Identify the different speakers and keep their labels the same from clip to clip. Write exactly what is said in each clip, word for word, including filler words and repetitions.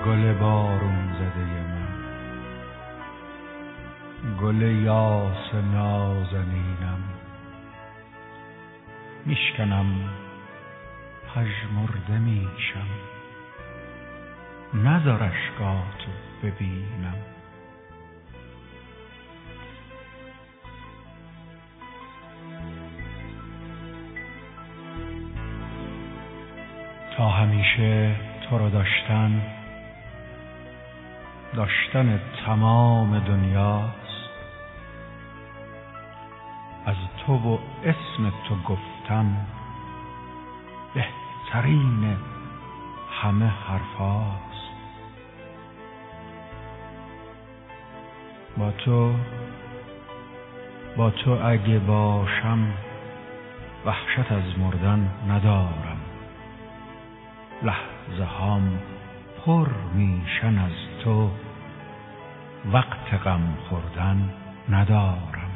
Speaker 1: گل بارون زده من، گل یاس نازنینم، میشکنم پژمرده میشم، نذار اشکاتو ببینم. تا همیشه تو رو داشتن، داشتن تمام دنیاست. از تو و اسم تو گفتن بهترین همه حرفاست. با تو با تو اگه باشم وحشت از مردن ندارم، لحظه هام پر میشن از تو، وقت غم خوردن ندارم.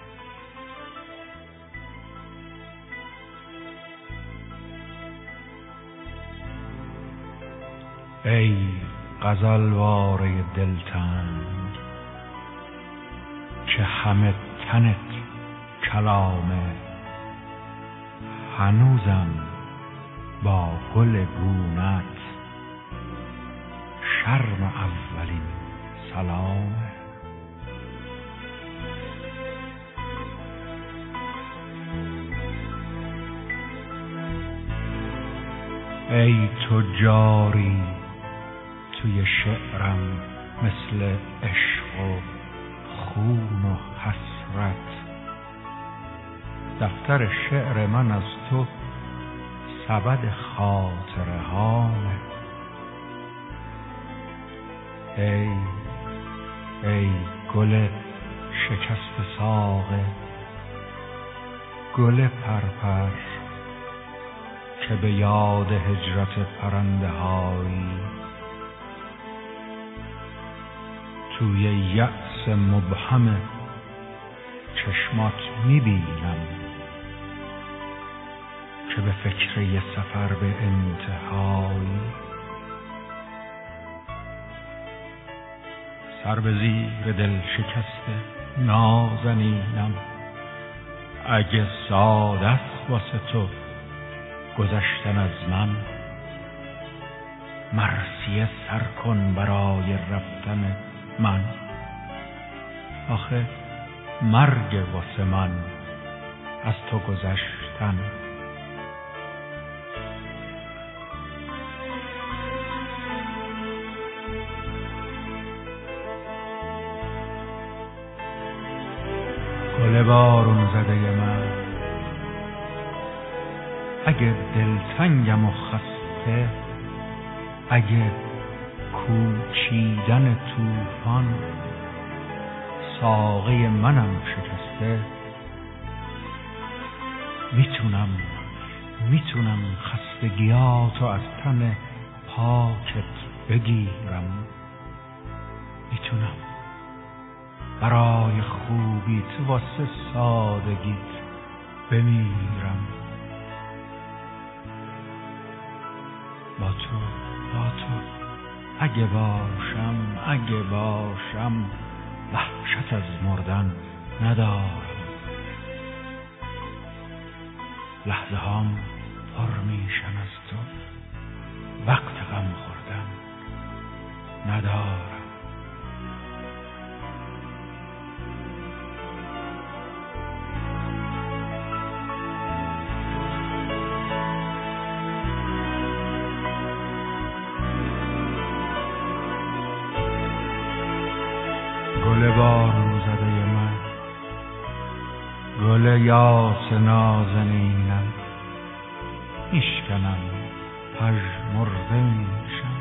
Speaker 1: ای غزلواره دلتنگ که همه تنت کلامه، هنوزم با گل گونت شرم اولین سلامه. ای تو جاری توی شعرم مثل عشق و خون و حسرت، دفتر شعر من از تو سبد خاطره هامه. ای ای گل شکست ساقه، گل پرپر که به یاد هجرت پرنده هایی توی یأس مبهم چشمات میبینم، که به فکر یه سفر به انتهایی. سر به زیر دل شکست نازنینم، اگه ساده است واسه تو گذشتن از من، مرثیه سر کن برای رفتن من. آخه مرگ واسه من از تو گذشتن. گل بارون زده من، اگه دلتنگم و خسته، اگه کوچیدن طوفان ساقه منم شکسته، میتونم میتونم خستگیاتو از تن پاکت بگیرم، میتونم برای خوبیت واسه سادگیت بمیرم. با تو با تو اگه باشم اگه باشم وحشت از مردن ندارم، لحظه هام پر میشن از تو، وقت غم خوردن ندارم. گل بارون زده من، گل یاس نازنینم، میشکنم پژمرده میشم،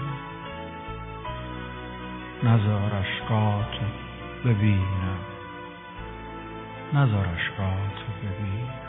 Speaker 1: نذار اشکاتو ببینم، نذار اشکاتو ببینم.